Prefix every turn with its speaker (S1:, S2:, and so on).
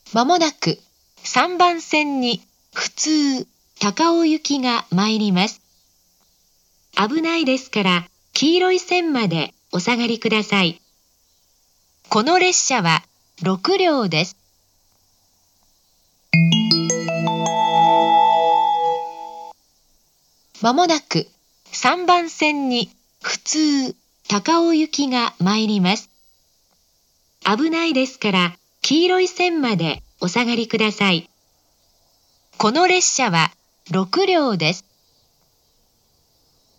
S1: まもなく3番線に普通高尾行きが参ります。危ないですから黄色い線までお下がりください。この列車は6両です。まもなく3番線に普通高尾行きが参ります。危ないですから黄色い線までお下がりください。この列車は6両です。